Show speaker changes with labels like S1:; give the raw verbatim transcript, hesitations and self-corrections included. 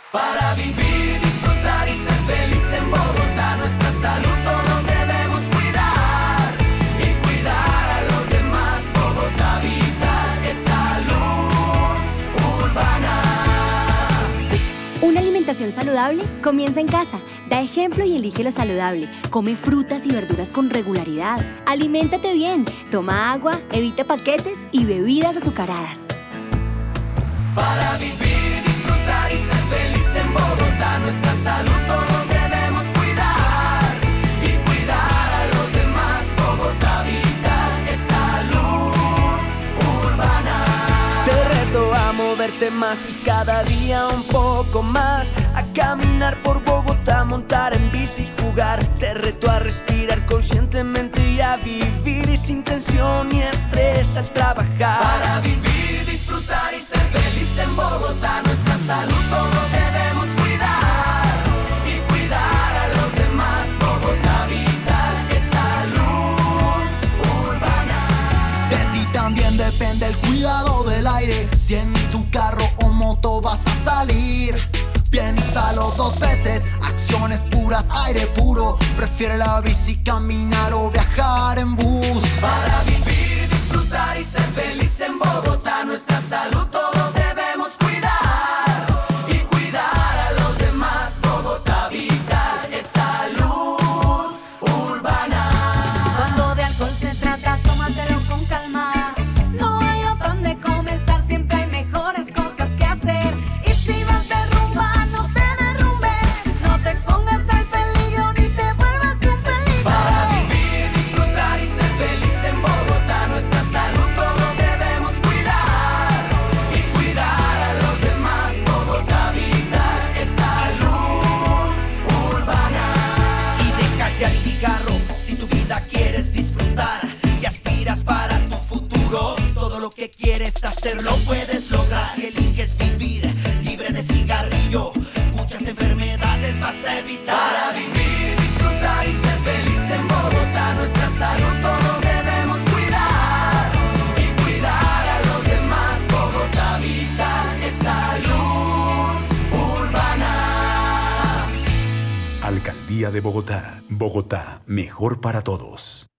S1: Para vivir, disfrutar y ser feliz en Bogotá, nuestra salud todos debemos cuidar y cuidar a los demás. Bogotá Vital es salud urbana.
S2: Una alimentación saludable comienza en casa. Da ejemplo y elige lo saludable. Come frutas y verduras con regularidad. Aliméntate bien. Toma agua, evita paquetes y bebidas azucaradas.
S1: Para vivir, disfrutar y ser feliz en Bogotá, nuestra salud todos debemos cuidar y cuidar a los demás. Bogotá Vital es salud urbana. Te reto a moverte más y cada día un poco más, a caminar por Bogotá, montar en bici y jugar. Te reto a respirar conscientemente y a vivir sin tensión ni estrés al trabajar. Para vivir, disfrutar y ser feliz en Bogotá, nuestra salud todos debemos cuidar y cuidar a los demás. Bogotá Vital es salud urbana.
S3: De ti también depende el cuidado del aire. Si en tu carro o moto vas a salir, piénsalo dos veces. Acciones puras, aire puro. Prefiere la bici, caminar o viajar en bus.
S1: Para vivir, disfrutar y ser feliz en Bogotá, nuestra salud todos debemos cuidar y cuidar a los demás. Bogotá Vital es salud urbana.
S4: Cuando de alcohol se trata, tómatelo con calma. No hay afán de comenzar, siempre hay mejores cosas que hacer. Y si vas de rumba, no te derrumbes, no te expongas al peligro ni te vuelvas un peligro.
S1: Para vivir, disfrutar y ser feliz en Bogotá, nuestra salud todos debemos cuidar y cuidar a los demás. Bogotá Vital es salud urbana.
S3: Y deja ya el cigarro si tu vida quieres disfrutar y aspiras para tu futuro. Todo lo que quieres hacer lo puedes lograr si eliges vivir libre de cigarrillo. Muchas enfermedades vas a evitar.
S1: Para vivir, disfrutar y ser feliz en Bogotá, nuestra salud todos debemos cuidar y cuidar a los demás. Bogotá Vital es salud urbana.
S5: Alcaldía de Bogotá. Bogotá, mejor para todos.